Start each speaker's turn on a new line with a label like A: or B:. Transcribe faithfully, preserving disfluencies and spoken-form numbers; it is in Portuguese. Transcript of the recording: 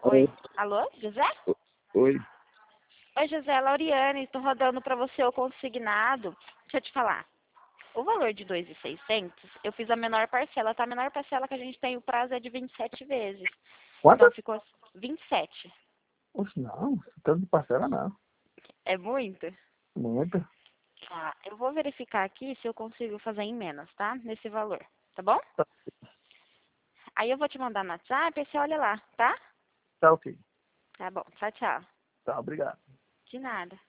A: Oi.
B: Alô, José?
A: Oi.
B: Oi, José, Lauriane, estou rodando para você o consignado. Deixa eu te falar. O valor de dois mil e seiscentos, eu fiz a menor parcela, tá? A menor parcela que a gente tem, o prazo é de vinte e sete vezes.
A: Quanto?
B: Então ficou vinte e sete.
A: Oxe, não, tanto de parcela não.
B: É muito?
A: Muito.
B: Tá, eu vou verificar aqui se eu consigo fazer em menos, tá? Nesse valor, tá bom?
A: Tá,
B: Aí eu vou te mandar no WhatsApp e você olha lá, tá?
A: tá ok.
B: Tá bom, tchau, tchau.
A: Tá, obrigado.
B: De nada.